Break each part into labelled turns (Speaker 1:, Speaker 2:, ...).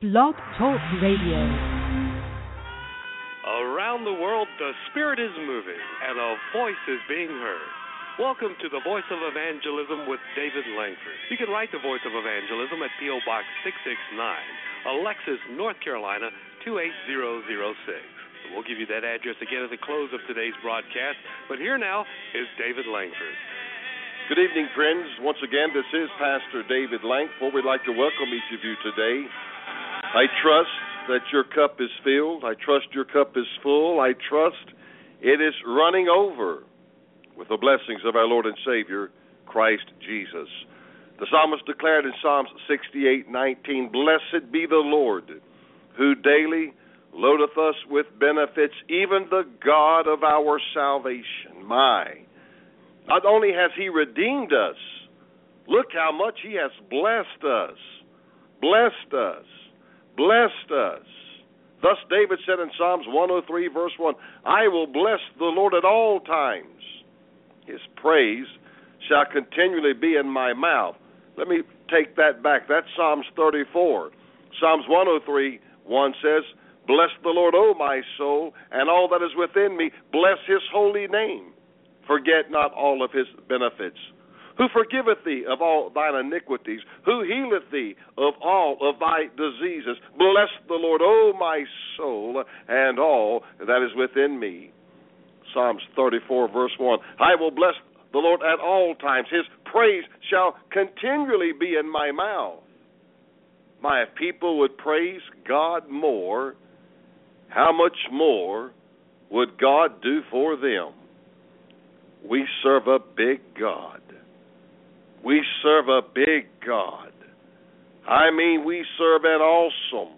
Speaker 1: Blog Talk Radio.
Speaker 2: Around the world, the Spirit is moving and a voice is being heard. Welcome to the Voice of Evangelism with David Langford. You can write the Voice of Evangelism at P.O. Box 669, Alexis, North Carolina, 28006. We'll give you that address again at the close of today's broadcast, but here now is David Langford.
Speaker 3: Good evening, friends. Once again, this is Pastor David Langford. We'd like to welcome each of you today. I trust that your cup is filled. I trust your cup is full. I trust it is running over with the blessings of our Lord and Savior, Christ Jesus. The psalmist declared in Psalms 68:19, "Blessed be the Lord, who daily loadeth us with benefits, even the God of our salvation." Not only has he redeemed us, look how much he has blessed us. Blessed us. Blessed us. Thus David said in Psalms 103, verse 1, "I will bless the Lord at all times. His praise shall continually be in my mouth." Let me take that back. That's Psalms 34. Psalms 103, 1 says, "Bless the Lord, O my soul, and all that is within me. Bless his holy name. Forget not all of his benefits. Who forgiveth thee of all thine iniquities? Who healeth thee of all of thy diseases? Bless the Lord, O my soul, and all that is within me." Psalms 34, verse 1. "I will bless the Lord at all times. His praise shall continually be in my mouth." If people would praise God more, how much more would God do for them? We serve a big God. We serve a big God. I mean, we serve an awesome,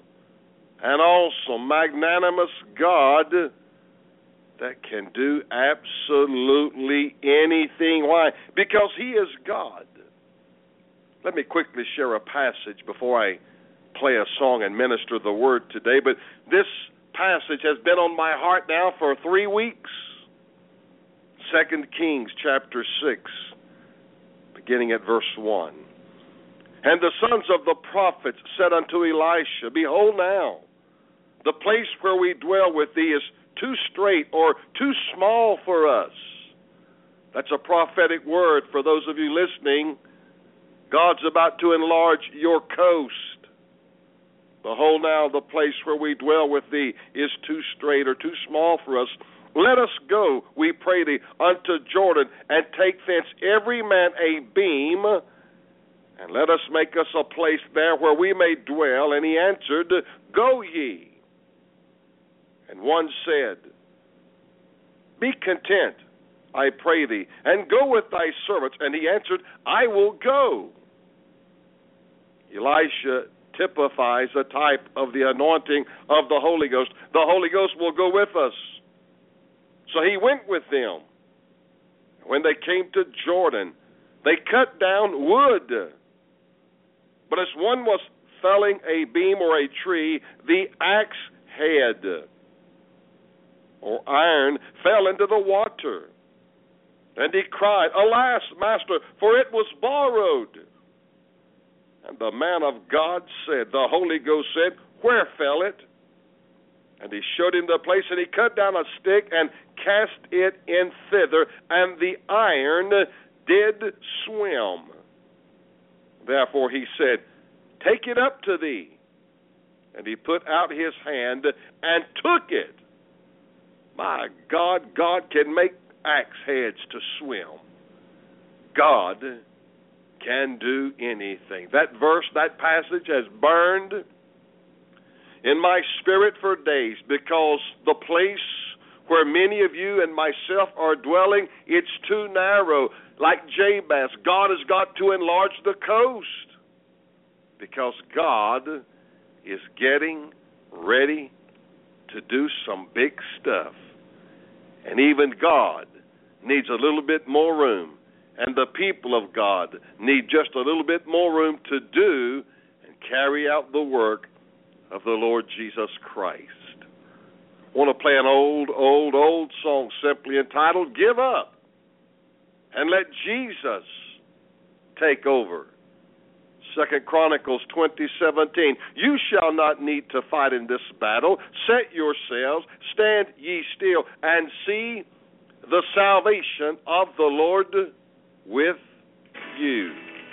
Speaker 3: magnanimous God that can do absolutely anything. Why? Because he is God. Let me quickly share a passage before I play a song and minister the word today. But this passage has been on my heart now for 3 weeks. 2 Kings chapter 6. Beginning at verse 1. "And the sons of the prophets said unto Elisha, Behold now, the place where we dwell with thee is too strait or too small for us." That's a prophetic word for those of you listening. God's about to enlarge your coast. "Behold now, the place where we dwell with thee is too strait or too small for us. Let us go, we pray thee, unto Jordan, and take thence every man a beam, and let us make us a place there where we may dwell. And he answered, Go ye. And one said, Be content, I pray thee, and go with thy servants. And he answered, I will go." Elisha typifies a type of the anointing of the Holy Ghost. The Holy Ghost will go with us. So he went with them. When they came to Jordan, they cut down wood. But as one was felling a beam or a tree, the axe head or iron fell into the water. And he cried, Alas, master, for it was borrowed. And the man of God said, the Holy Ghost said, Where fell it? And he showed him the place, and he cut down a stick and cast it in thither, and the iron did swim. Therefore he said, Take it up to thee. And he put out his hand and took it. My God, God can make axe heads to swim. God can do anything. That verse, that passage has burned in my spirit for days, because the place where many of you and myself are dwelling, it's too narrow. Like Jabez, God has got to enlarge the coast, because God is getting ready to do some big stuff. And even God needs a little bit more room, and the people of God need just a little bit more room to do and carry out the work of the Lord Jesus Christ. I want to play an old song simply entitled, Give Up, and Let Jesus Take Over. 2 Chronicles 20:17. You shall not need to fight in this battle. Set yourselves, stand ye still, and see the salvation of the Lord with you.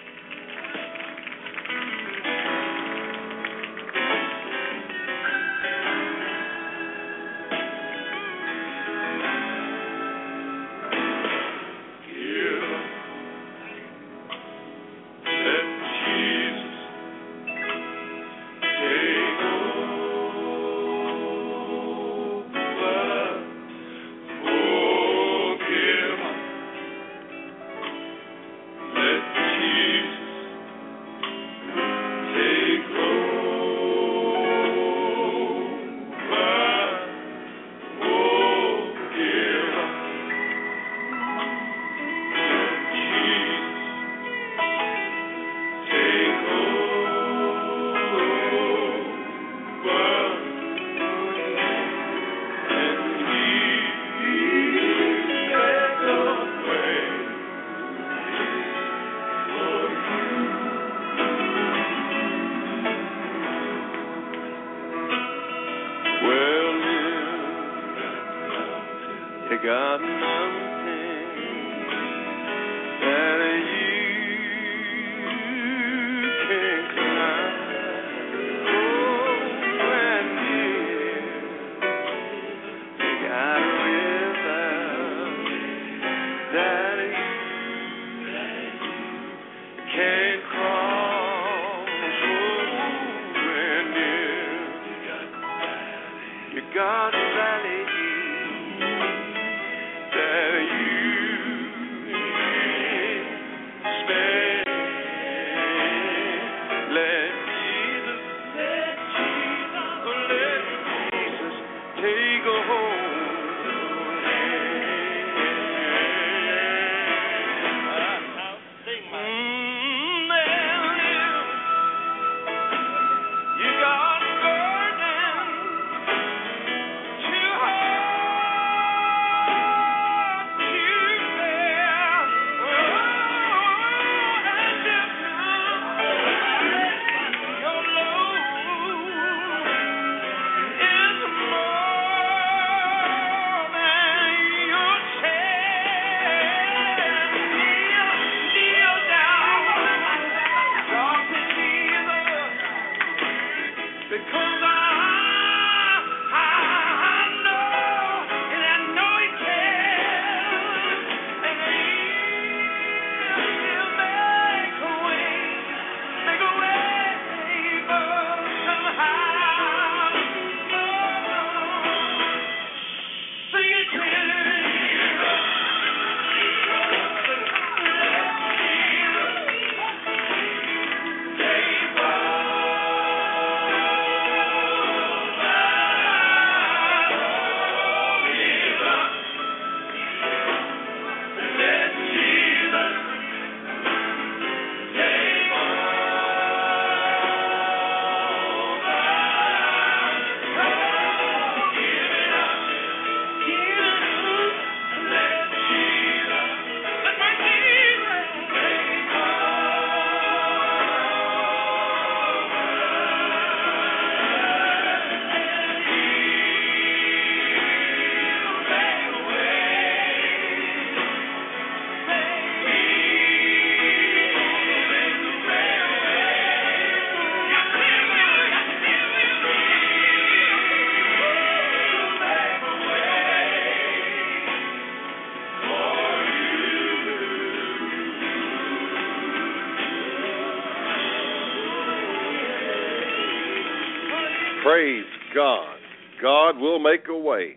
Speaker 3: Praise God. God will make a way.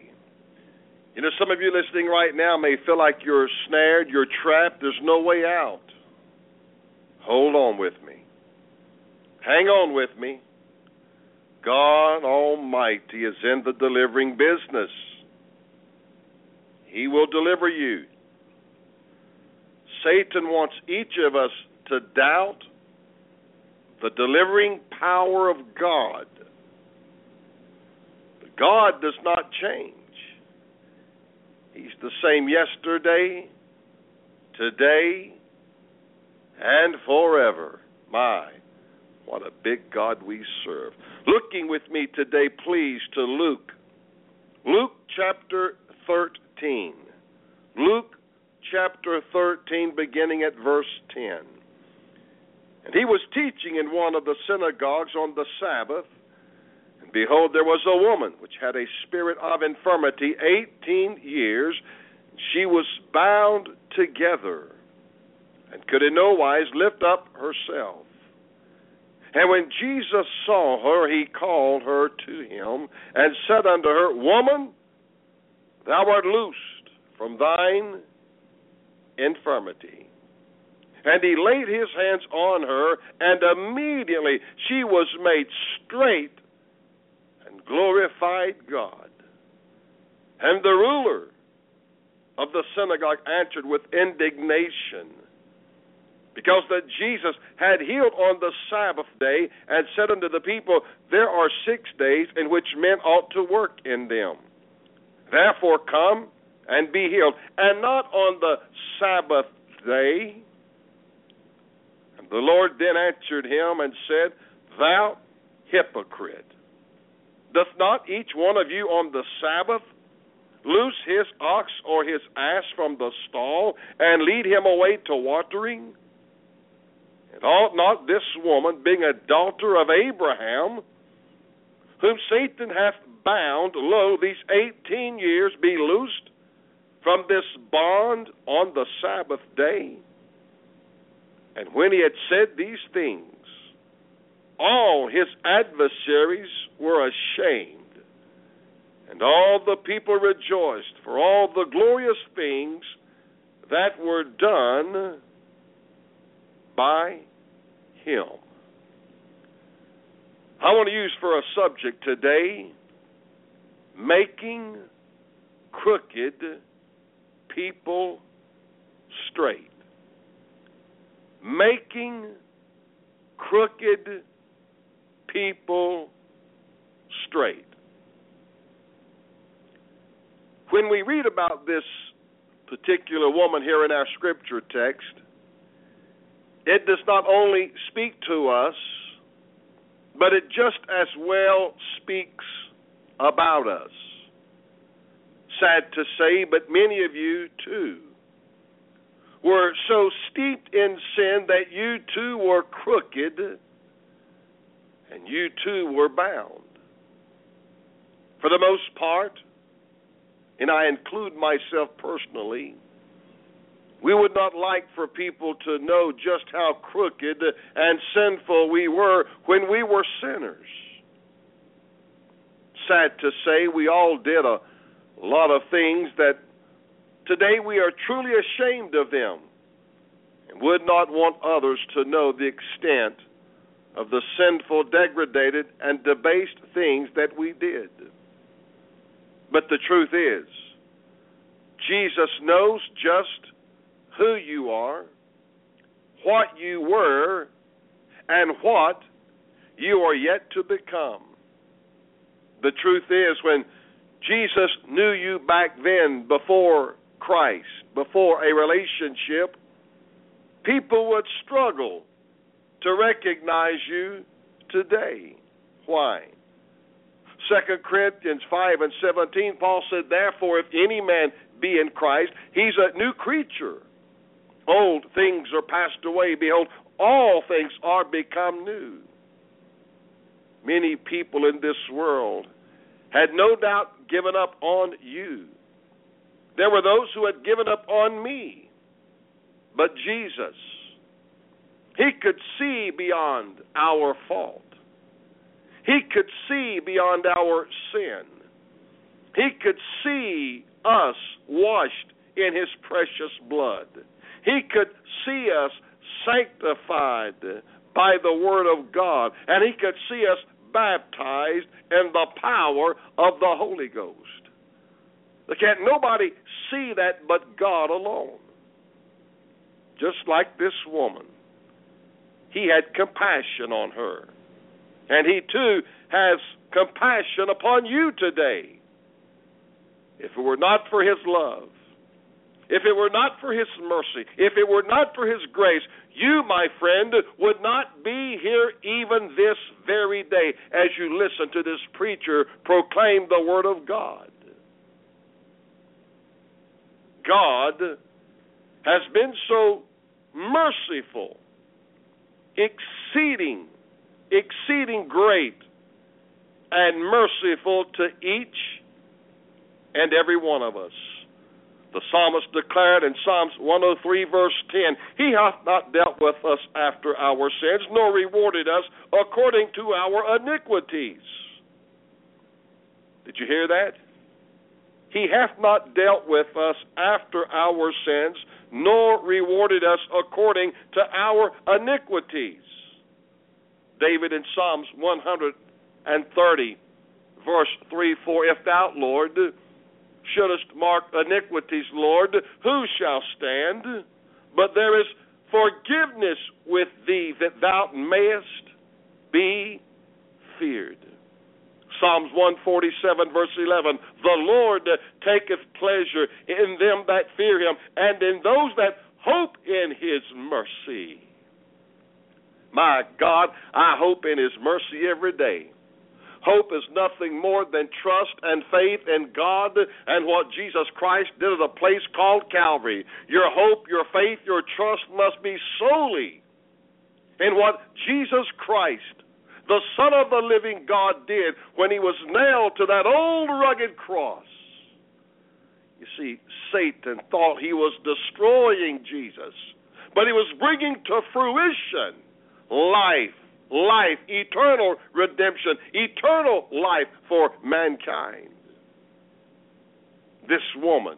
Speaker 3: You know, some of you listening right now may feel like you're snared, you're trapped, there's no way out. Hold on with me. Hang on with me. God Almighty is in the delivering business. He will deliver you. Satan wants each of us to doubt the delivering power of God. But God does not change. He's the same yesterday, today, and forever. My, What a big God we serve. Looking with me today, please, to Luke. Luke chapter 13. Luke chapter 13, beginning at verse 10. And he was teaching in one of the synagogues on the Sabbath. And behold, there was a woman which had a spirit of infirmity 18 years. She was bound together and could in no wise lift up herself. And when Jesus saw her, he called her to him and said unto her, Woman, thou art loosed from thine infirmity. And he laid his hands on her, and immediately she was made straight and glorified God. And the ruler of the synagogue answered with indignation, because that Jesus had healed on the Sabbath day, and said unto the people, There are 6 days in which men ought to work in them. Therefore come and be healed, and not on the Sabbath day. And the Lord then answered him and said, Thou hypocrite, doth not each one of you on the Sabbath loose his ox or his ass from the stall, and lead him away to watering? And ought not this woman, being a daughter of Abraham, whom Satan hath bound, lo, these 18 years, be loosed from this bond on the Sabbath day? And when he had said these things, all his adversaries were ashamed, and all the people rejoiced for all the glorious things that were done by him. I want to use for a subject today, making crooked people straight. Making crooked people straight. When we read about this particular woman here in our scripture text, it does not only speak to us, but it just as well speaks about us. Sad to say, but many of you too were so steeped in sin that you too were crooked and you too were bound. For the most part, and I include myself personally, we would not like for people to know just how crooked and sinful we were when we were sinners. Sad to say, we all did a lot of things that today we are truly ashamed of them and would not want others to know the extent of the sinful, degraded, and debased things that we did. But the truth is, Jesus knows just who you are, what you were, and what you are yet to become. The truth is, when Jesus knew you back then, before Christ, before a relationship, people would struggle to recognize you today. Why? 2 Corinthians 5:17, Paul said, Therefore, if any man be in Christ, he's a new creature. Old things are passed away. Behold, all things are become new. Many people in this world had no doubt given up on you. There were those who had given up on me. But Jesus, he could see beyond our fault. He could see beyond our sin. He could see us washed in his precious blood. He could see us sanctified by the Word of God. And he could see us baptized in the power of the Holy Ghost. Can't nobody see that but God alone. Just like this woman, he had compassion on her. And he too has compassion upon you today. If it were not for his love, if it were not for His mercy, if it were not for His grace, you, my friend, would not be here even this very day as you listen to this preacher proclaim the Word of God. God has been so merciful, exceeding great and merciful to each and every one of us. The psalmist declared in Psalms 103, verse 10, He hath not dealt with us after our sins, nor rewarded us according to our iniquities. Did you hear that? He hath not dealt with us after our sins, nor rewarded us according to our iniquities. David in Psalms 130, verse 3, For if thou, Lord, shouldest mark iniquities, Lord, who shall stand? But there is forgiveness with thee, that thou mayest be feared. Psalms 147, verse 11, The Lord taketh pleasure in them that fear Him, and in those that hope in His mercy. My God, I hope in His mercy every day. Hope is nothing more than trust and faith in God and what Jesus Christ did at a place called Calvary. Your hope, your faith, your trust must be solely in what Jesus Christ, the Son of the living God, did when He was nailed to that old rugged cross. You see, Satan thought he was destroying Jesus, but he was bringing to fruition life, eternal redemption, eternal life for mankind. This woman,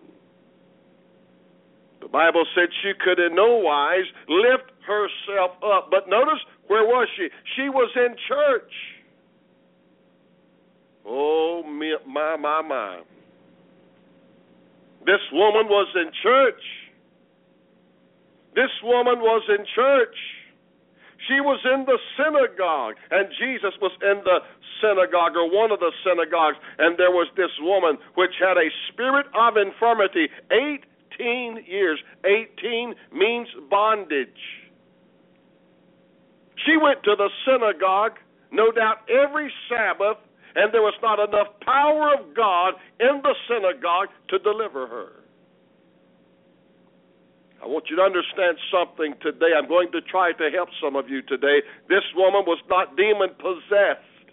Speaker 3: the Bible said she could in no wise lift herself up. But notice, where was she? She was in church. Oh, my. This woman was in church. This woman was in church. She was in the synagogue, and Jesus was in the synagogue, or one of the synagogues, and there was this woman which had a spirit of infirmity, 18 years. 18 means bondage. She went to the synagogue, no doubt every Sabbath, and there was not enough power of God in the synagogue to deliver her. I want you to understand something today. I'm going to try to help some of you today. This woman was not demon-possessed.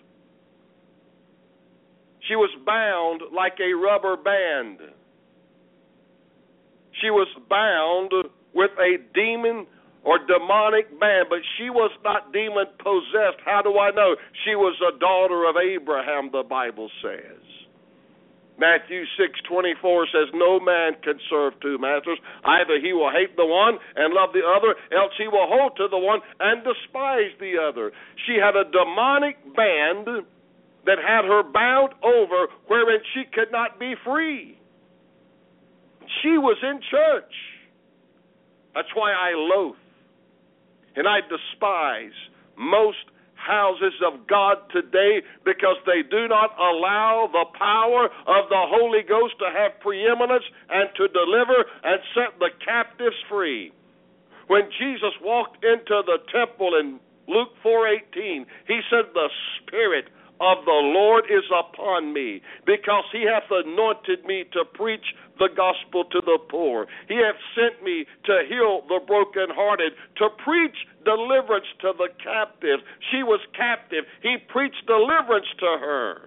Speaker 3: She was bound like a rubber band. She was bound with a demon or demonic band, but she was not demon-possessed. How do I know? She was a daughter of Abraham, the Bible says. Matthew 6:24 says, No man can serve two masters. Either he will hate the one and love the other, else he will hold to the one and despise the other. She had a demonic band that had her bound over, wherein she could not be free. She was in church. That's why I loathe and I despise most houses of God today, because they do not allow the power of the Holy Ghost to have preeminence and to deliver and set the captives free. When Jesus walked into the temple in Luke 4:18, He said, The Spirit of the Lord is upon me, because He hath anointed me to preach the gospel to the poor. He hath sent me to heal the brokenhearted, to preach deliverance to the captives. She was captive. He preached deliverance to her.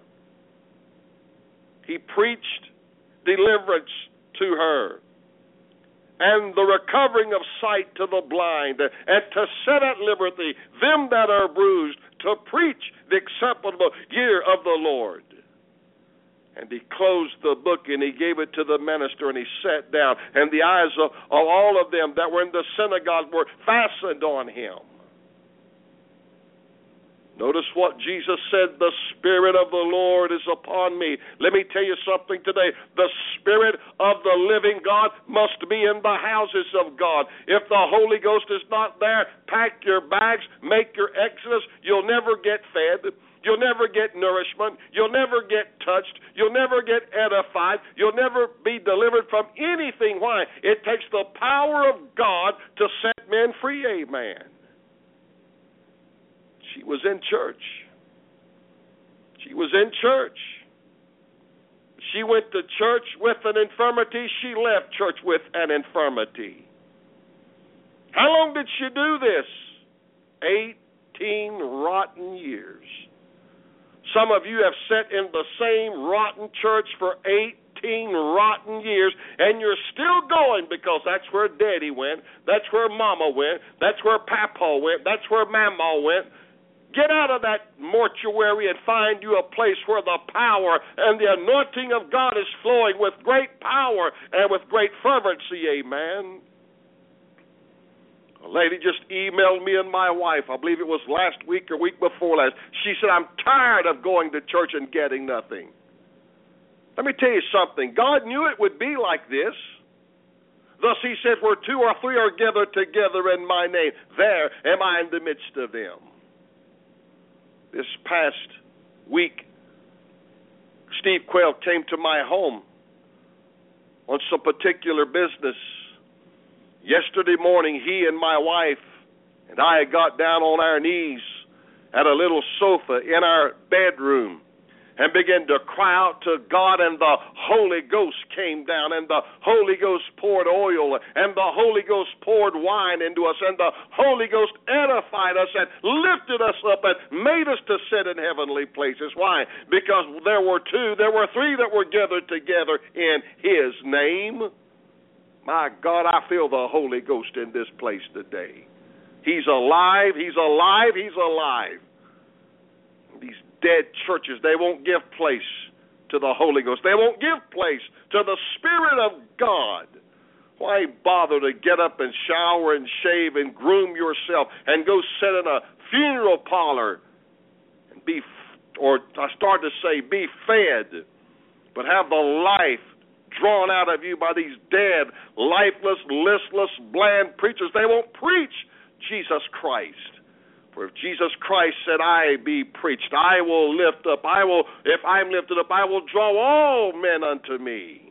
Speaker 3: He preached deliverance to her, and the recovering of sight to the blind, and to set at liberty them that are bruised, to preach the acceptable year of the Lord. And He closed the book, and He gave it to the minister, and he sat down, and the eyes of all of them that were in the synagogue were fastened on Him. Notice what Jesus said, The Spirit of the Lord is upon me. Let me tell you something today. The Spirit of the living God must be in the houses of God. If the Holy Ghost is not there, pack your bags, make your exodus. You'll never get fed. You'll never get nourishment. You'll never get touched. You'll never get edified. You'll never be delivered from anything. Why? It takes the power of God to set men free. Amen. She was in church. She was in church. She went to church with an infirmity. She left church with an infirmity. How long did she do this? 18 rotten years. Some of you have sat in the same rotten church for 18 rotten years, and you're still going because that's where Daddy went, that's where Mama went, that's where Papa went, that's where Mama went. Get out of that mortuary and find you a place where the power and the anointing of God is flowing with great power and with great fervency. Amen. A lady just emailed me and my wife, I believe it was last week or week before last. She said, I'm tired of going to church and getting nothing. Let me tell you something. God knew it would be like this. Thus he said, where two or three are gathered together in my name, there am I in the midst of them. This past week, Steve Quayle came to my home on some particular business. Yesterday morning, he and my wife and I got down on our knees at a little sofa in our bedroom and began to cry out to God, and the Holy Ghost came down, and the Holy Ghost poured oil, and the Holy Ghost poured wine into us, and the Holy Ghost edified us and lifted us up and made us to sit in heavenly places. Why? Because there were three that were gathered together in His name. My God, I feel the Holy Ghost in this place today. He's alive, He's alive, He's alive. These dead churches, they won't give place to the Holy Ghost. They won't give place to the Spirit of God. Why bother to get up and shower and shave and groom yourself and go sit in a funeral parlor and be fed, but have the life drawn out of you by these dead, lifeless, listless, bland preachers? They won't preach Jesus Christ. For if Jesus Christ said, I be preached, I will lift up, if I'm lifted up, I will draw all men unto me.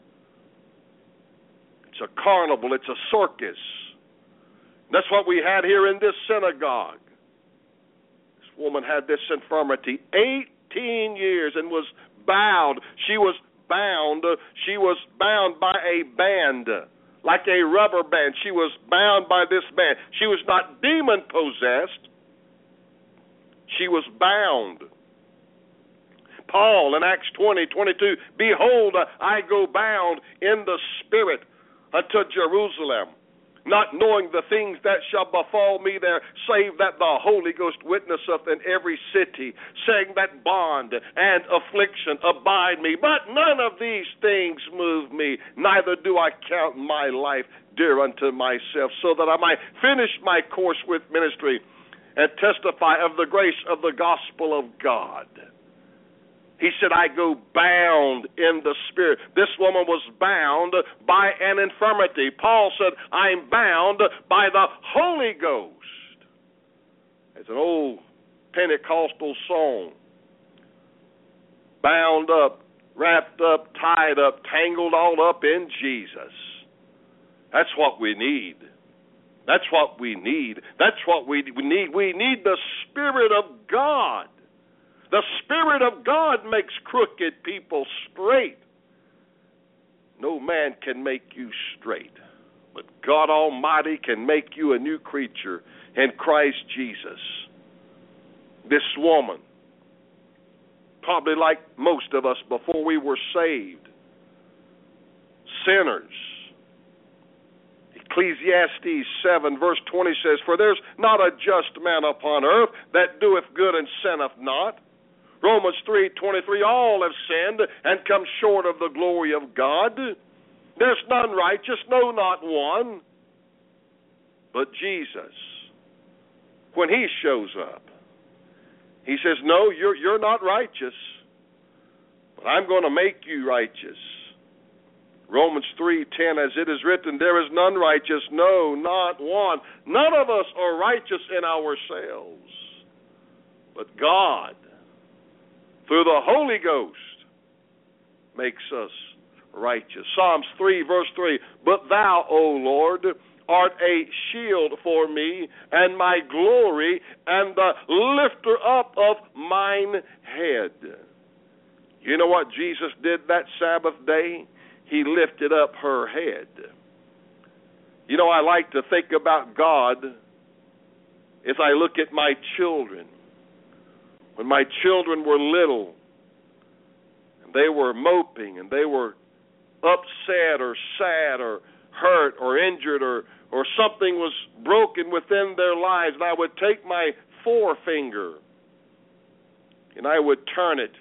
Speaker 3: It's a carnival, it's a circus. That's what we had here in this synagogue. This woman had this infirmity 18 years and was bound. She was bound by a band, like a rubber band. She was bound by this band. She was not demon-possessed. She was bound. Paul in Acts 20:22, behold, I go bound in the Spirit unto Jerusalem, not knowing the things that shall befall me there, save that the Holy Ghost witnesseth in every city, saying that bond and affliction abide me. But none of these things move me, neither do I count my life dear unto myself, so that I might finish my course with ministry and testify of the grace of the gospel of God. He said, I go bound in the Spirit. This woman was bound by an infirmity. Paul said, I'm bound by the Holy Ghost. It's an old Pentecostal song. Bound up, wrapped up, tied up, tangled all up in Jesus. That's what we need. That's what we need. That's what we need. We need the Spirit of God. The Spirit of God makes crooked people straight. No man can make you straight, but God Almighty can make you a new creature in Christ Jesus. This woman, probably like most of us before we were saved, sinners. Ecclesiastes 7 verse 20 says, for there's not a just man upon earth that doeth good and sinneth not. Romans 3:23, all have sinned and come short of the glory of God. There's none righteous, no, not one. But Jesus, when He shows up, He says, no, you're not righteous, but I'm going to make you righteous. Romans 3:10, as it is written, there is none righteous, no, not one. None of us are righteous in ourselves, but God through the Holy Ghost makes us righteous. Psalms 3, verse 3, but thou, O Lord, art a shield for me, and my glory, and the lifter up of mine head. You know what Jesus did that Sabbath day? He lifted up her head. You know, I like to think about God as I look at my children. When my children were little, and they were moping, and they were upset or sad or hurt or injured, or something was broken within their lives, and I would take my forefinger and I would turn it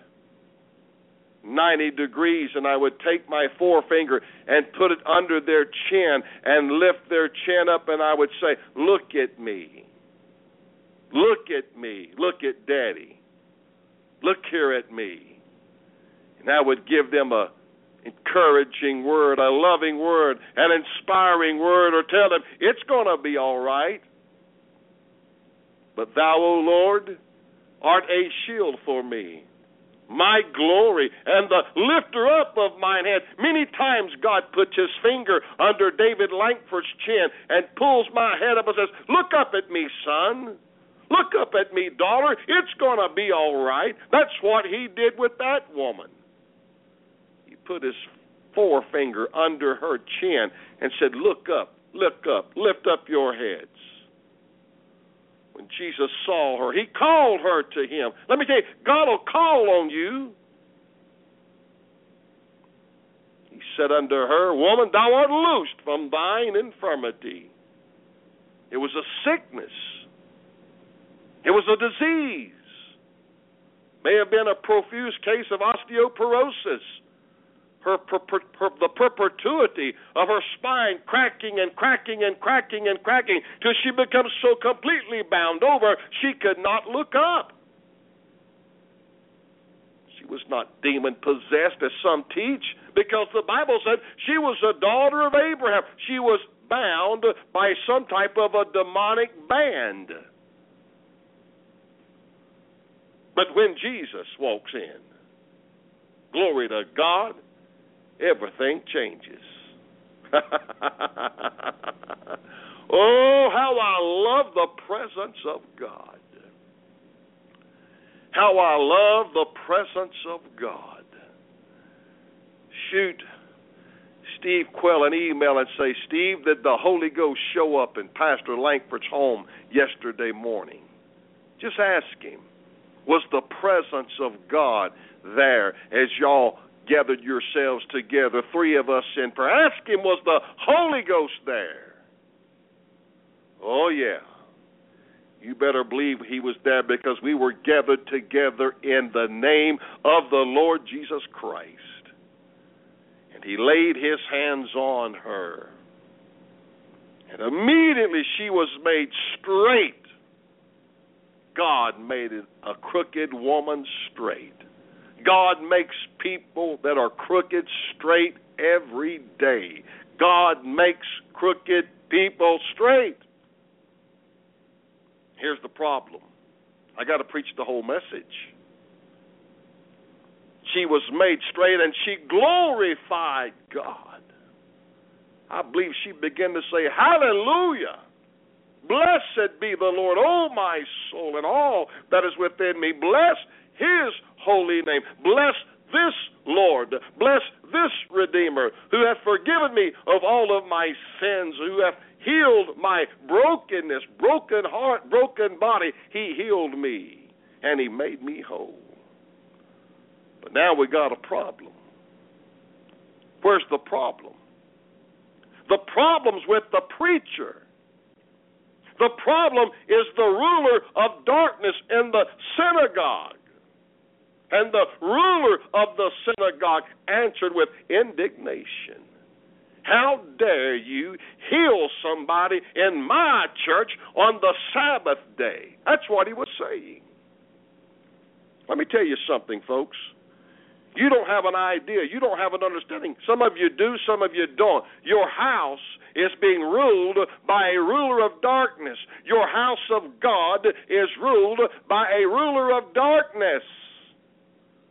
Speaker 3: 90 degrees, and I would take my forefinger and put it under their chin and lift their chin up, and I would say, look at me. Look at me. Look at Daddy. Look here at me. And I would give them a encouraging word, a loving word, an inspiring word, or tell them, it's going to be all right. But thou, O Lord, art a shield for me, my glory, and the lifter up of mine head. Many times God puts his finger under David Langford's chin and pulls my head up and says, look up at me, son. Look up at me, daughter. It's going to be all right. That's what he did with that woman. He put his forefinger under her chin and said, look up, lift up your heads. When Jesus saw her, he called her to him. Let me tell you, God will call on you. He said unto her, woman, thou art loosed from thine infirmity. It was a sickness. It was a disease. May have been a profuse case of osteoporosis. The perpetuity of her spine cracking and cracking and cracking and cracking till she becomes so completely bound over she could not look up. She was not demon-possessed, as some teach, because the Bible said she was a daughter of Abraham. She was bound by some type of a demonic band. But when Jesus walks in, glory to God, everything changes. Oh, how I love the presence of God. How I love the presence of God. Shoot Steve Quell an email and say, Steve, did the Holy Ghost show up in Pastor Langford's home yesterday morning? Just ask him. Was the presence of God there as y'all gathered yourselves together, three of us in prayer? Ask him, was the Holy Ghost there? Oh, yeah. You better believe he was there, because we were gathered together in the name of the Lord Jesus Christ. And he laid his hands on her. And immediately she was made straight. God made a crooked woman straight. God makes people that are crooked straight every day. God makes crooked people straight. Here's the problem. I got to preach the whole message. She was made straight and she glorified God. I believe she began to say, hallelujah. Blessed be the Lord, O my soul, and all that is within me. Bless his holy name. Bless this Lord. Bless this Redeemer, who hath forgiven me of all of my sins, who hath healed my brokenness, broken heart, broken body. He healed me, and he made me whole. But now we got a problem. Where's the problem? The problem's with the preacher. The problem is the ruler of darkness in the synagogue. And the ruler of the synagogue answered with indignation. How dare you heal somebody in my church on the Sabbath day? That's what he was saying. Let me tell you something, folks. You don't have an idea. You don't have an understanding. Some of you do, some of you don't. Your house is being ruled by a ruler of darkness. Your house of God is ruled by a ruler of darkness.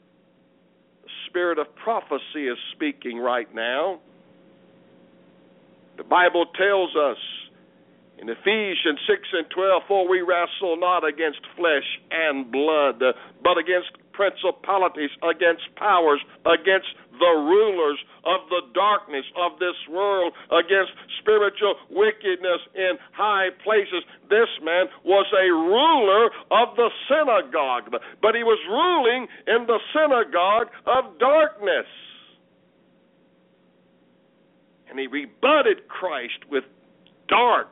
Speaker 3: spirit of prophecy is speaking right now. The Bible tells us in Ephesians 6 and 12, for we wrestle not against flesh and blood, but against principalities, against powers, against the rulers of the darkness of this world, against spiritual wickedness in high places. This man was a ruler of the synagogue, but he was ruling in the synagogue of darkness. And he rebutted Christ with dark,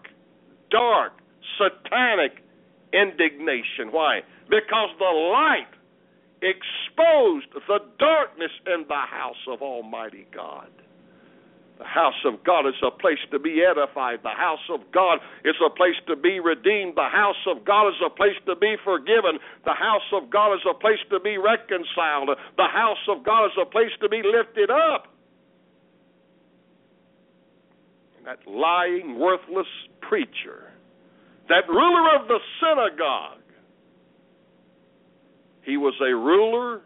Speaker 3: satanic indignation. Why? Because the light exposed the darkness in the house of Almighty God. The house of God is a place to be edified. The house of God is a place to be redeemed. The house of God is a place to be forgiven. The house of God is a place to be reconciled. The house of God is a place to be lifted up. And that lying, worthless preacher, that ruler of the synagogue, he was a ruler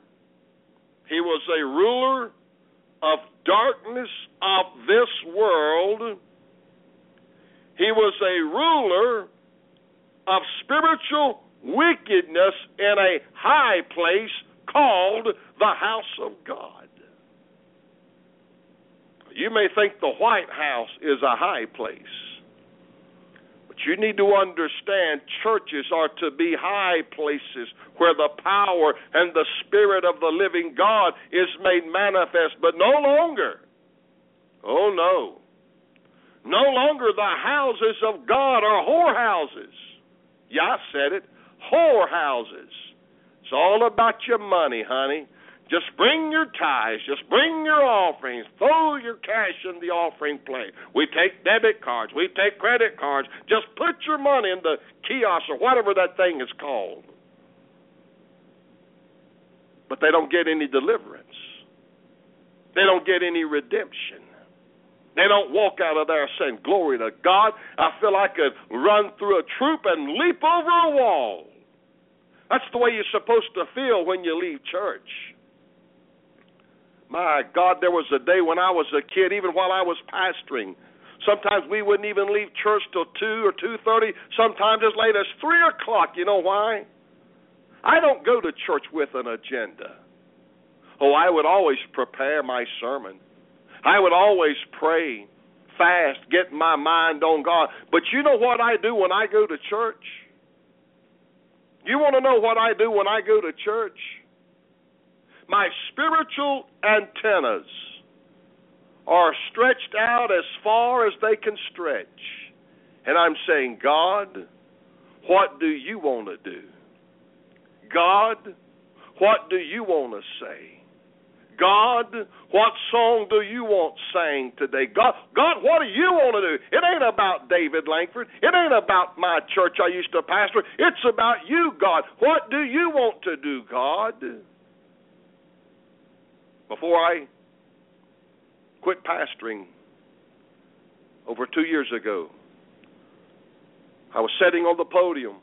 Speaker 3: of darkness of this world. He was a ruler of spiritual wickedness in a high place called the house of God. You may think the White House is a high place, but you need to understand churches are to be high places where the power and the Spirit of the living God is made manifest, but no longer, no longer the houses of God are whorehouses. Yeah, I said it, whorehouses. It's all about your money, honey. Just bring your tithes. Just bring your offerings. Throw your cash in the offering plate. We take debit cards. We take credit cards. Just put your money in the kiosk or whatever that thing is called. But they don't get any deliverance. They don't get any redemption. They don't walk out of there saying, glory to God, I feel I could run through a troop and leap over a wall. That's the way you're supposed to feel when you leave church. My God, there was a day when I was a kid, even while I was pastoring, sometimes we wouldn't even leave church till 2 or 2:30, sometimes as late as 3 o'clock. You know why? I don't go to church with an agenda. Oh, I would always prepare my sermon. I would always pray, fast, get my mind on God. But you know what I do when I go to church? You want to know what I do when I go to church? My spiritual antennas are stretched out as far as they can stretch. And I'm saying, God, what do you want to do? God, what do you want to say? God, what song do you want sang today? God, what do you want to do? It ain't about David Langford. It ain't about my church I used to pastor. It's about you, God. What do you want to do, God? Before I quit pastoring over 2 years ago, I was sitting on the podium.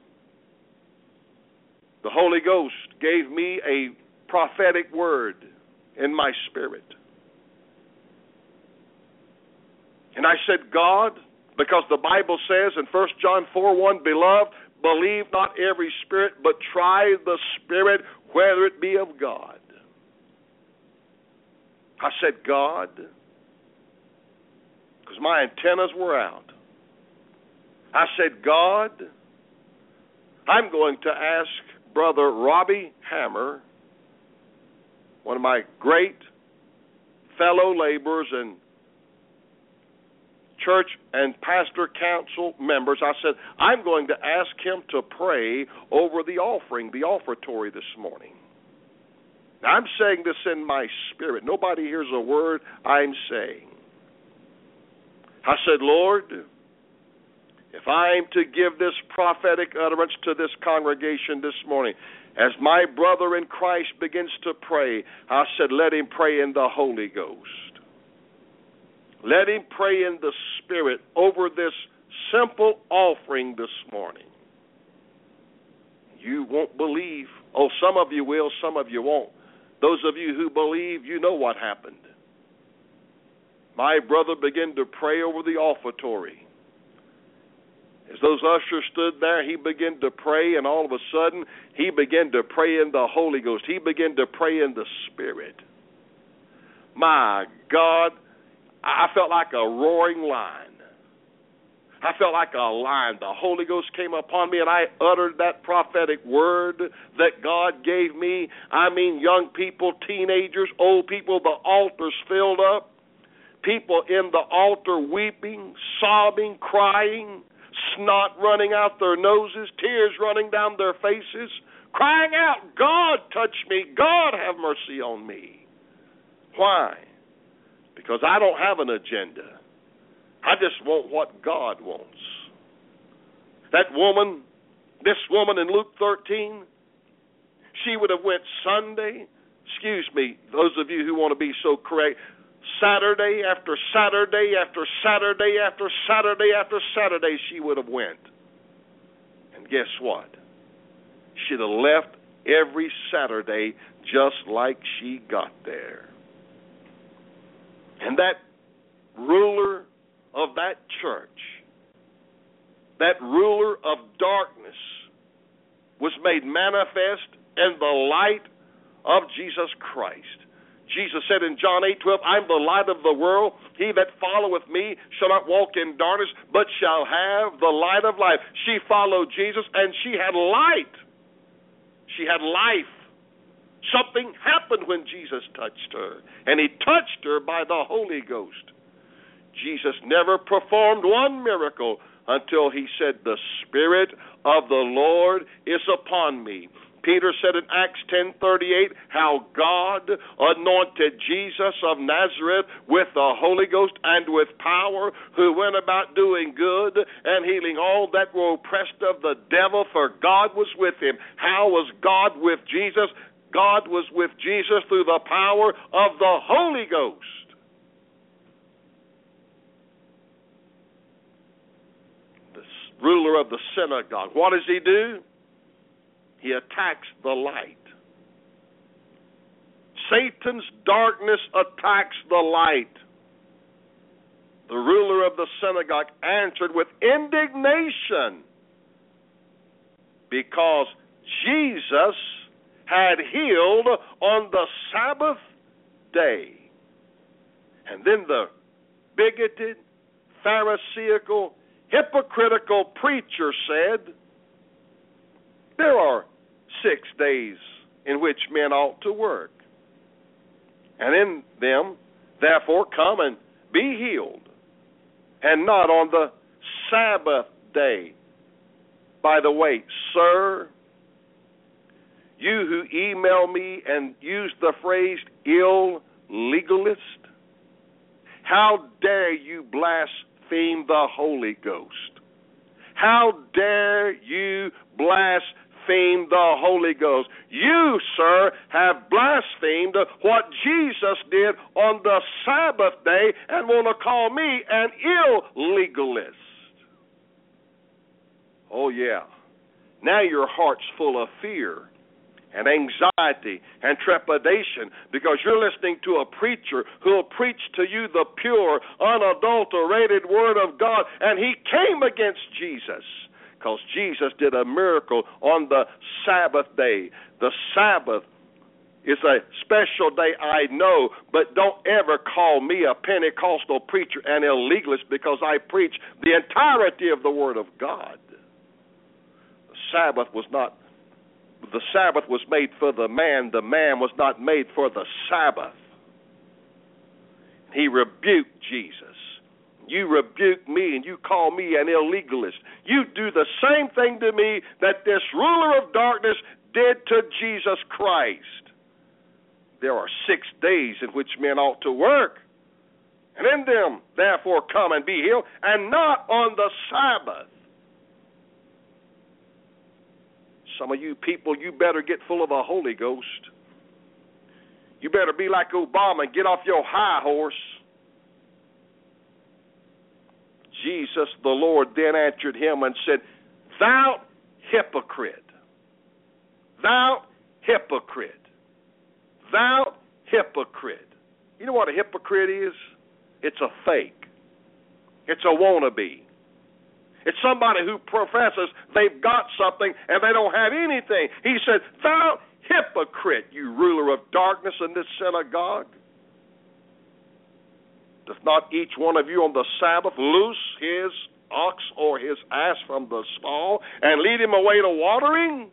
Speaker 3: The Holy Ghost gave me a prophetic word in my spirit. And I said, God, because the Bible says in 1 John 4:1, beloved, believe not every spirit, but try the spirit, whether it be of God. I said, God, because my antennas were out. I said, God, I'm going to ask Brother Robbie Hammer, one of my great fellow laborers and church and pastor council members, I said, I'm going to ask him to pray over the offering, the offertory this morning. Now, I'm saying this in my spirit. Nobody hears a word I'm saying. I said, Lord, if I'm to give this prophetic utterance to this congregation this morning, as my brother in Christ begins to pray, I said, let him pray in the Holy Ghost. Let him pray in the Spirit over this simple offering this morning. You won't believe. Oh, some of you will, some of you won't. Those of you who believe, you know what happened. My brother began to pray over the offertory. As those ushers stood there, he began to pray, and all of a sudden, he began to pray in the Holy Ghost. He began to pray in the Spirit. My God, I felt like a roaring lion. I felt like a lion. The Holy Ghost came upon me, and I uttered that prophetic word that God gave me. I mean, young people, teenagers, old people, the altars filled up. People in the altar weeping, sobbing, crying, snot running out their noses, tears running down their faces, crying out, God, touch me. God, have mercy on me. Why? Because I don't have an agenda. I just want what God wants. That woman, this woman in Luke 13, she would have went Sunday, excuse me, those of you who want to be so correct, Saturday after Saturday after Saturday after Saturday after Saturday, she would have went. And guess what? She'd have left every Saturday just like she got there. And that ruler of that church, that ruler of darkness, was made manifest in the light of Jesus Christ. Jesus said in John 8:12, I'm the light of the world. He that followeth me shall not walk in darkness, but shall have the light of life. She followed Jesus, and she had light. She had life. Something happened when Jesus touched her, and he touched her by the Holy Ghost. Jesus never performed one miracle until he said, the Spirit of the Lord is upon me. Peter said in Acts 10:38 how God anointed Jesus of Nazareth with the Holy Ghost and with power, who went about doing good and healing all that were oppressed of the devil, for God was with him. How was God with Jesus? God was with Jesus through the power of the Holy Ghost. The ruler of the synagogue, what does he do? He attacks the light. Satan's darkness attacks the light. The ruler of the synagogue answered with indignation because Jesus had healed on the Sabbath day. And then the bigoted, pharisaical, hypocritical preacher said, there are 6 days in which men ought to work, and in them, therefore, come and be healed, and not on the Sabbath day. By the way, sir, you who email me and use the phrase illegalist, how dare you blaspheme the Holy Ghost? How dare you blaspheme the Holy Ghost? You, sir, have blasphemed what Jesus did on the Sabbath day and want to call me an illegalist. Oh, yeah. Now your heart's full of fear and anxiety and trepidation because you're listening to a preacher who will preach to you the pure, unadulterated Word of God, and he came against Jesus because Jesus did a miracle on the Sabbath day. The Sabbath is a special day, I know, but don't ever call me a Pentecostal preacher an illegalist because I preach the entirety of the Word of God. The Sabbath was made for the man was not made for the Sabbath. He rebuked Jesus. You rebuke me and you call me an illegalist. You do the same thing to me that this ruler of darkness did to Jesus Christ. There are 6 days in which men ought to work, and in them, therefore, come and be healed, and not on the Sabbath. Some of you people, you better get full of the Holy Ghost. You better be like Obama and get off your high horse. Jesus, the Lord, then answered him and said, thou hypocrite, thou hypocrite, thou hypocrite. You know what a hypocrite is? It's a fake. It's a wannabe. It's somebody who professes they've got something and they don't have anything. He said, thou hypocrite, you ruler of darkness in this synagogue. Doth not each one of you on the Sabbath loose his ox or his ass from the stall and lead him away to watering?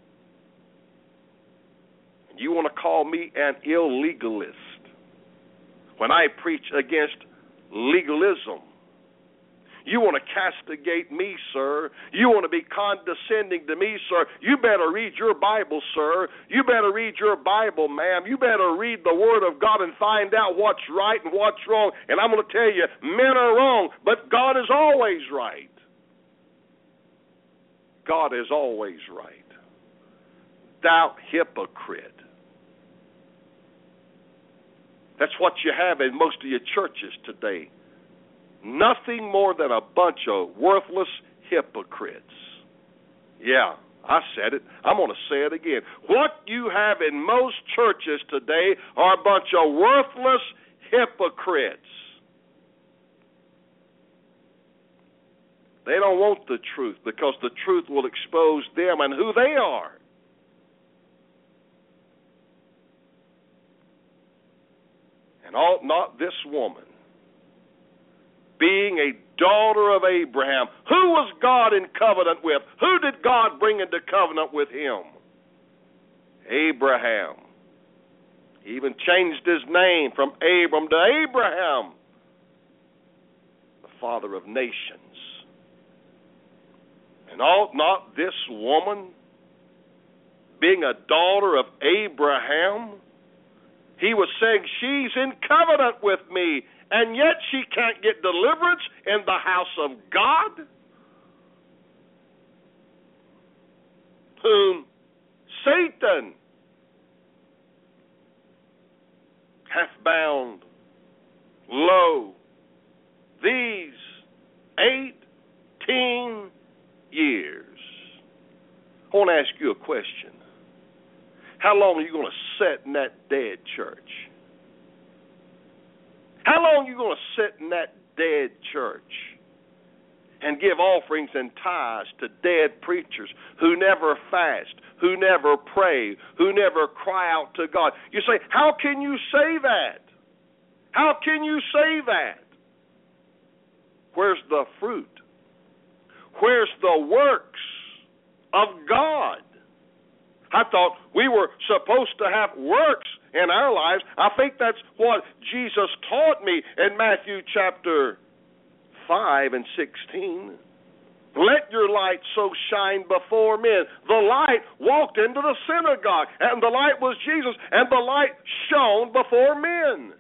Speaker 3: You want to call me an illegalist when I preach against legalism. You want to castigate me, sir. You want to be condescending to me, sir. You better read your Bible, sir. You better read your Bible, ma'am. You better read the Word of God and find out what's right and what's wrong. And I'm going to tell you, men are wrong, but God is always right. God is always right. Thou hypocrite. That's what you have in most of your churches today. Nothing more than a bunch of worthless hypocrites. Yeah, I said it. I'm going to say it again. What you have in most churches today are a bunch of worthless hypocrites. They don't want the truth because the truth will expose them and who they are. And ought not this woman, being a daughter of Abraham, who was God in covenant with? Who did God bring into covenant with him? Abraham. He even changed his name from Abram to Abraham, the father of nations. And ought not this woman, being a daughter of Abraham, he was saying, she's in covenant with me, and yet she can't get deliverance in the house of God, whom Satan hath bound. Lo, these 18 years. I want to ask you a question. How long are you going to sit in that dead church? How long are you going to sit in that dead church and give offerings and tithes to dead preachers who never fast, who never pray, who never cry out to God? You say, how can you say that? How can you say that? Where's the fruit? Where's the works of God? I thought we were supposed to have works in our lives. I think that's what Jesus taught me in Matthew chapter 5 and 16. Let your light so shine before men. The light walked into the synagogue, and the light was Jesus, and the light shone before men.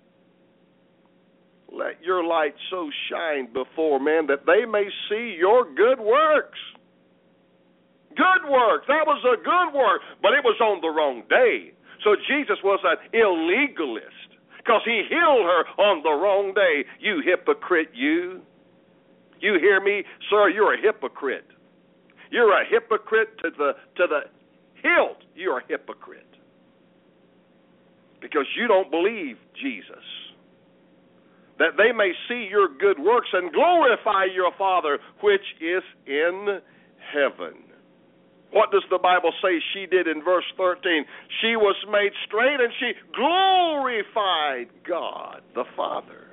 Speaker 3: Let your light so shine before men that they may see your good works. Good work. That was a good work, but it was on the wrong day. So Jesus was an illegalist because he healed her on the wrong day. You hypocrite, you. You hear me? Sir, you're a hypocrite. You're a hypocrite to the hilt. You're a hypocrite because you don't believe Jesus. That they may see your good works and glorify your Father which is in heaven. What does the Bible say she did in verse 13? She was made straight and she glorified God the Father.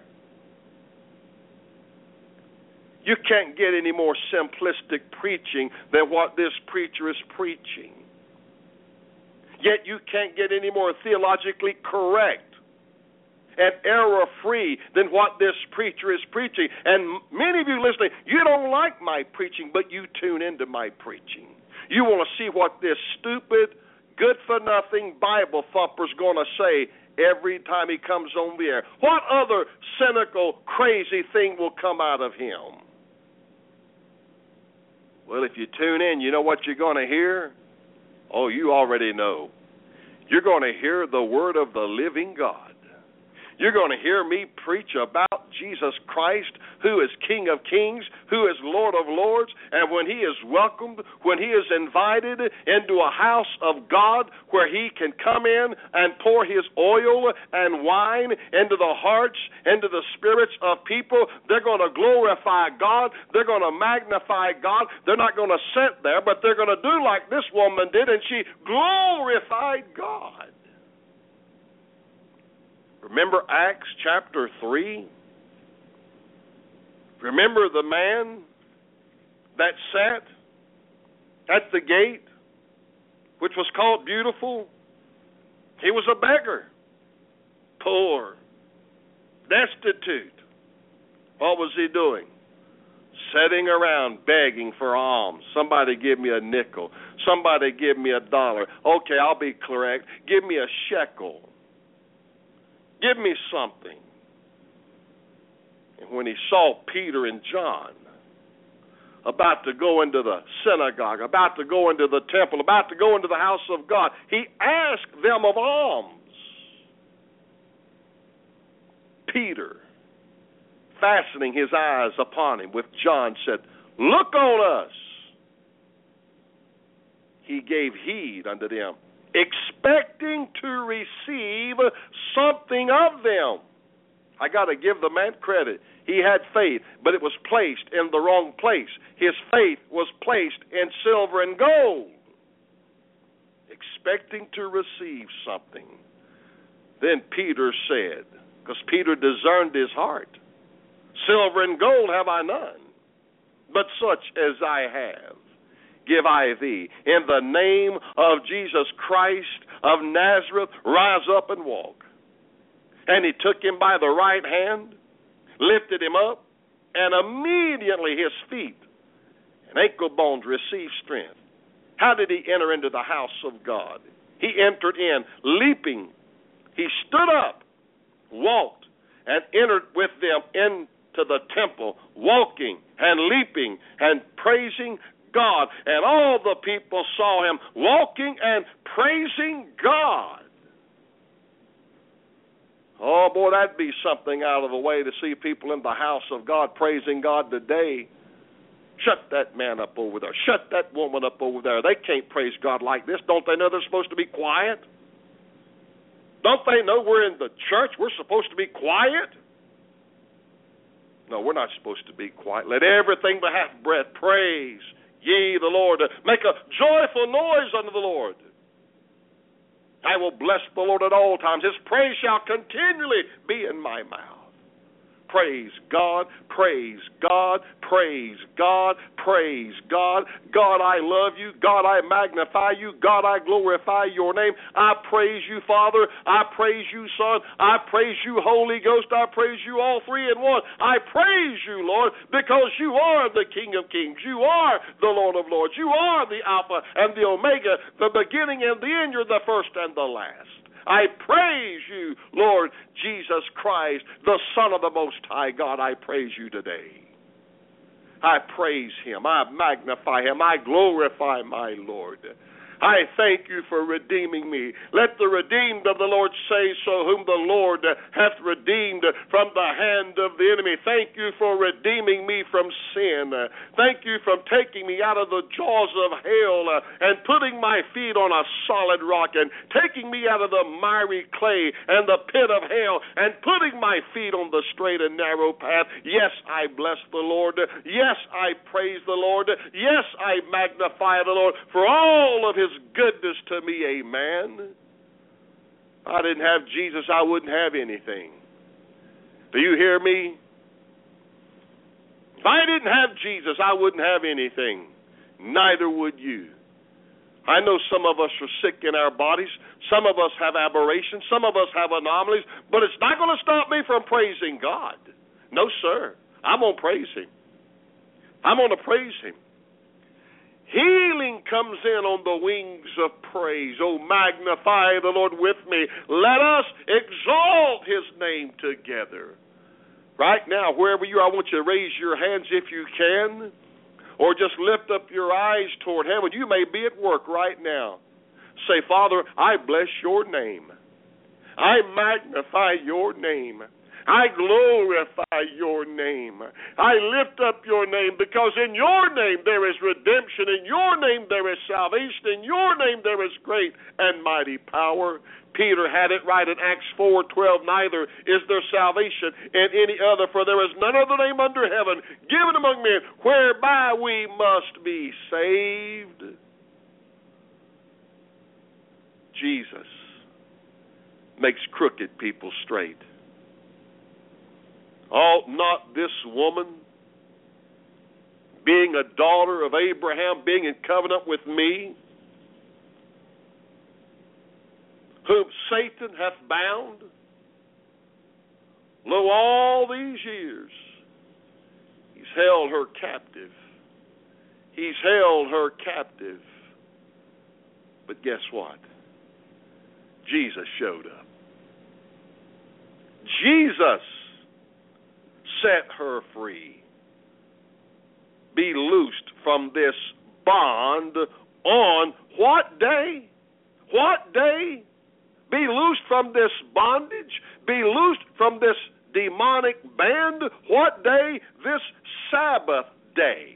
Speaker 3: You can't get any more simplistic preaching than what this preacher is preaching. Yet you can't get any more theologically correct and error-free than what this preacher is preaching. And many of you listening, you don't like my preaching, but you tune into my preaching. You want to see what this stupid, good-for-nothing Bible thumper's going to say every time he comes on the air. What other cynical, crazy thing will come out of him? Well, if you tune in, you know what you're going to hear? Oh, you already know. You're going to hear the word of the living God. You're going to hear me preach about Jesus Christ, who is King of Kings, who is Lord of Lords, and when he is welcomed, when he is invited into a house of God where he can come in and pour his oil and wine into the hearts, into the spirits of people, they're going to glorify God. They're going to magnify God. They're not going to sit there, but they're going to do like this woman did, and she glorified God. Remember Acts chapter 3? Remember the man that sat at the gate, which was called Beautiful? He was a beggar, poor, destitute. What was he doing? Sitting around begging for alms. Somebody give me a nickel. Somebody give me $1. Okay, I'll be correct. Give me a shekel. Give me something. And when he saw Peter and John about to go into the synagogue, about to go into the temple, about to go into the house of God, he asked them of alms. Peter, fastening his eyes upon him with John, said, "Look on us." He gave heed unto them, expecting to receive something of them. I got to give the man credit. He had faith, but it was placed in the wrong place. His faith was placed in silver and gold, expecting to receive something. Then Peter said, because Peter discerned his heart, "Silver and gold have I none, but such as I have give I thee. In the name of Jesus Christ of Nazareth, rise up and walk." And he took him by the right hand, lifted him up, and immediately his feet and ankle bones received strength. How did he enter into the house of God? He entered in leaping. He stood up, walked, and entered with them into the temple, walking and leaping and praising God. And all the people saw him walking and praising God. Oh, boy, that'd be something out of the way to see people in the house of God praising God today. Shut that man up over there. Shut that woman up over there. They can't praise God like this. Don't they know they're supposed to be quiet? Don't they know we're in the church? We're supposed to be quiet? No, we're not supposed to be quiet. Let everything that hath breath praise ye the Lord. Make a joyful noise unto the Lord. I will bless the Lord at all times. His praise shall continually be in my mouth. Praise God, praise God, praise God, praise God. God, I love you. God, I magnify you. God, I glorify your name. I praise you, Father. I praise you, Son. I praise you, Holy Ghost. I praise you, all three in one. I praise you, Lord, because you are the King of Kings. You are the Lord of Lords. You are the Alpha and the Omega, the beginning and the end. You're the first and the last. I praise you, Lord Jesus Christ, the Son of the Most High God. I praise you today. I praise him. I magnify him. I glorify my Lord. I thank you for redeeming me. Let the redeemed of the Lord say so, whom the Lord hath redeemed from the hand of the enemy. Thank you for redeeming me from sin. Thank you for taking me out of the jaws of hell and putting my feet on a solid rock and taking me out of the miry clay and the pit of hell and putting my feet on the straight and narrow path. Yes, I bless the Lord. Yes, I praise the Lord. Yes, I magnify the Lord for all of his goodness to me. Amen. If I didn't have Jesus, I wouldn't have anything. Do you hear me? If I didn't have Jesus, I wouldn't have anything. Neither would you. I know some of us are sick in our bodies. Some of us have aberrations. Some of us have anomalies. But it's not going to stop me from praising God. No, sir. I'm going to praise him. I'm going to praise him. Healing comes in on the wings of praise. Oh, magnify the Lord with me. Let us exalt his name together. Right now, wherever you are, I want you to raise your hands if you can, or just lift up your eyes toward heaven. You may be at work right now. Say, Father, I bless your name. I magnify your name. I glorify your name. I lift up your name, because in your name there is redemption. In your name there is salvation. In your name there is great and mighty power. Peter had it right in Acts 4:12. Neither is there salvation in any other, for there is none other name under heaven given among men whereby we must be saved. Jesus makes crooked people straight. Ought not this woman, being a daughter of Abraham, being in covenant with me, whom Satan hath bound, lo, all these years, he's held her captive. He's held her captive. But guess what? Jesus showed up. Jesus set her free. Be loosed from this bond on what day? What day? Be loosed from this bondage? Be loosed from this demonic band? What day? This Sabbath day.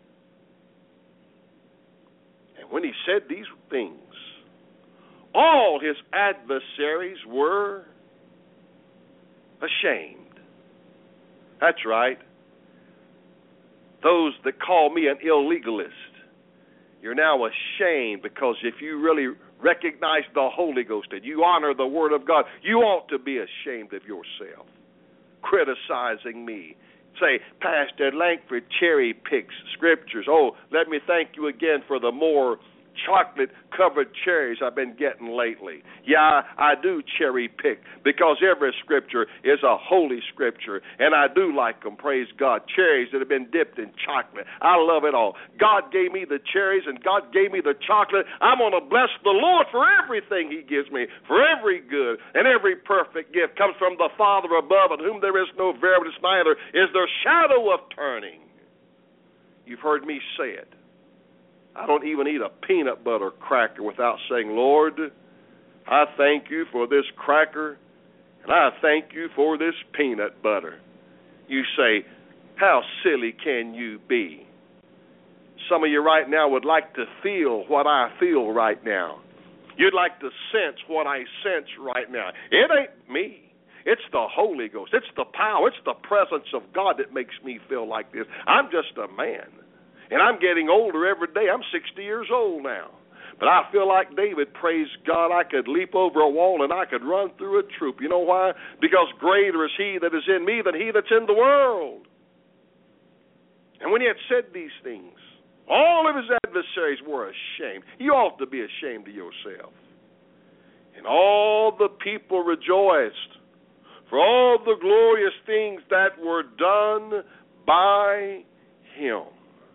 Speaker 3: And when he said these things, all his adversaries were ashamed. That's right. Those that call me an illegalist, you're now ashamed, because if you really recognize the Holy Ghost and you honor the Word of God, you ought to be ashamed of yourself. Criticizing me. Say, Pastor Langford cherry picks scriptures. Oh, let me thank you again for the more chocolate-covered cherries I've been getting lately. Yeah, I do cherry pick, because every scripture is a holy scripture, and I do like them, praise God. Cherries that have been dipped in chocolate. I love it all. God gave me the cherries, and God gave me the chocolate. I'm going to bless the Lord for everything he gives me, for every good and every perfect gift comes from the Father above, in whom there is no variableness, neither is there shadow of turning. You've heard me say it. I don't even eat a peanut butter cracker without saying, Lord, I thank you for this cracker, and I thank you for this peanut butter. You say, how silly can you be? Some of you right now would like to feel what I feel right now. You'd like to sense what I sense right now. It ain't me. It's the Holy Ghost. It's the power. It's the presence of God that makes me feel like this. I'm just a man. And I'm getting older every day. I'm 60 years old now. But I feel like David, praise God, I could leap over a wall and I could run through a troop. You know why? Because greater is he that is in me than he that's in the world. And when he had said these things, all of his adversaries were ashamed. You ought to be ashamed of yourself. And all the people rejoiced for all the glorious things that were done by him.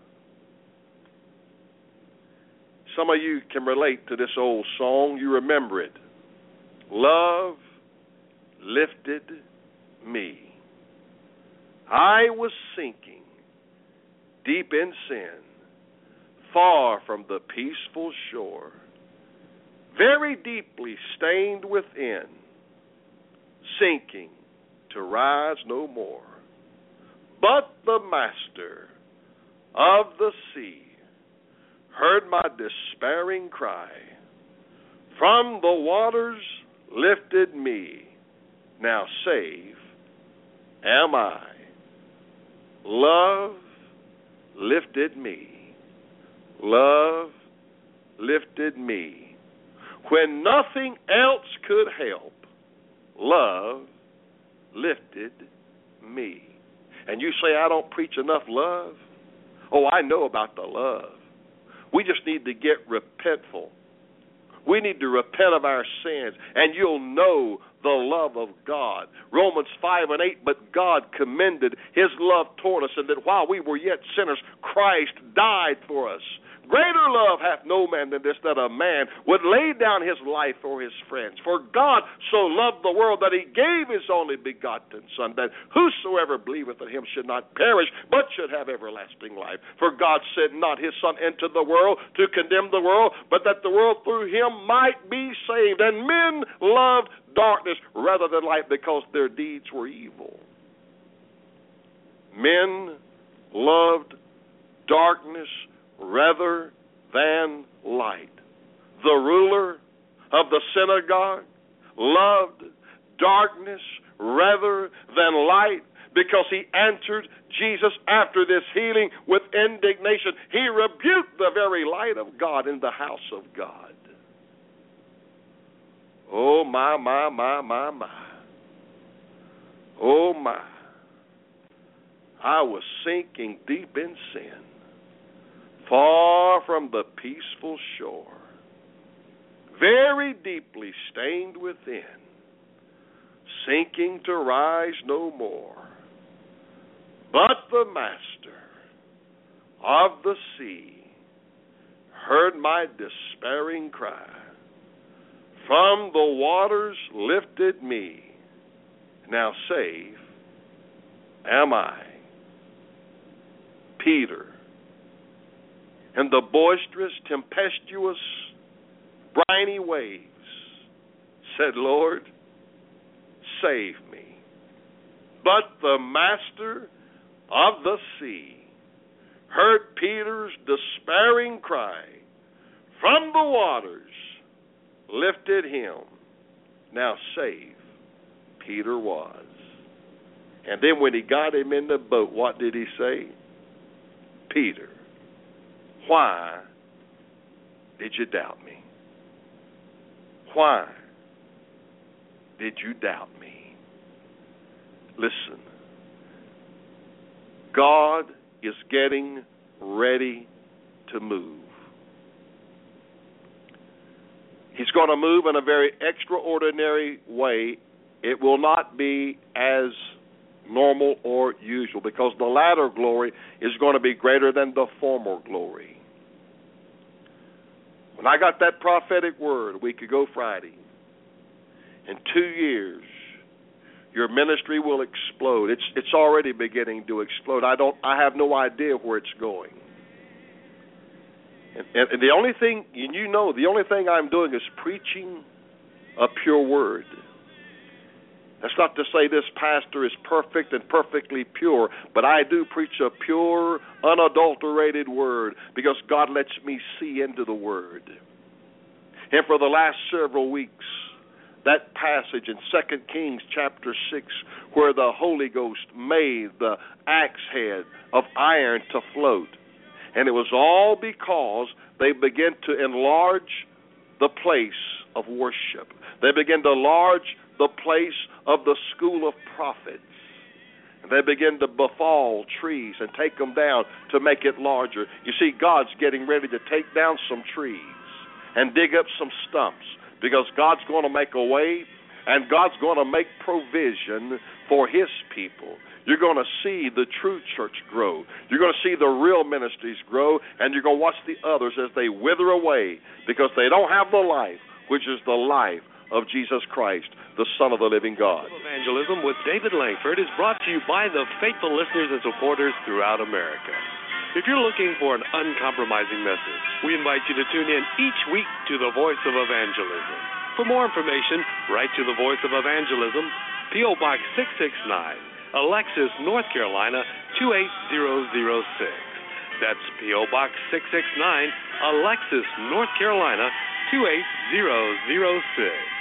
Speaker 3: Some of you can relate to this old song. You remember it. Love lifted me. I was sinking deep in sin, far from the peaceful shore, very deeply stained within, sinking to rise no more. But the Master of the sea heard my despairing cry. From the waters lifted me. Now save am I. Love lifted me. Love lifted me. When nothing else could help, love lifted me. And you say, I don't preach enough love? Oh, I know about the love. We just need to get repentful. We need to repent of our sins, and you'll know the love of God. Romans 5:8, but God commended his love toward us, and that while we were yet sinners, Christ died for us. Greater love hath no man than this, that a man would lay down his life for his friends. For God so loved the world that he gave his only begotten Son, that whosoever believeth in him should not perish, but should have everlasting life. For God sent not his Son into the world to condemn the world, but that the world through him might be saved. And men loved darkness rather than light, because their deeds were evil. Men loved darkness rather than light. The ruler of the synagogue loved darkness rather than light, because he answered Jesus after this healing with indignation. He rebuked the very light of God in the house of God. Oh, my. Oh, my. I was sinking deep in sin, far from the peaceful shore, very deeply stained within, sinking to rise no more. But the Master of the sea heard my despairing cry. From the waters lifted me. Now safe am I. Peter, in the boisterous, tempestuous, briny waves, said, Lord, save me. But the Master of the sea heard Peter's despairing cry. From the waters lifted him. Now safe Peter was. And then when he got him in the boat, what did he say? Peter, why did you doubt me? Why did you doubt me? Listen, God is getting ready to move. He's going to move in a very extraordinary way. It will not be as normal or usual, because the latter glory is going to be greater than the former glory. When I got that prophetic word a week ago Friday, in 2 years, your ministry will explode. It's already beginning to explode. I have no idea where it's going. And the only thing, the only thing I'm doing is preaching a pure word. That's not to say this pastor is perfect and perfectly pure, but I do preach a pure, unadulterated word, because God lets me see into the word. And for the last several weeks, that passage in 2 Kings chapter 6, where the Holy Ghost made the axe head of iron to float. And it was all because they began to enlarge the place of worship. They began to enlarge the place of the school of prophets. And they begin to befall trees and take them down to make it larger. You see, God's getting ready to take down some trees and dig up some stumps, because God's going to make a way, and God's going to make provision for His people. You're going to see the true church grow. You're going to see the real ministries grow, and you're going to watch the others as they wither away, because they don't have the life, which is the life of Jesus Christ, the Son of the living God.
Speaker 2: Evangelism with David Langford is brought to you by the faithful listeners and supporters throughout America. If you're looking for an uncompromising message, we invite you to tune in each week to The Voice of Evangelism. For more information, write to The Voice of Evangelism, P.O. Box 669, Alexis, North Carolina, 28006. That's P.O. Box 669, Alexis, North Carolina, 28006.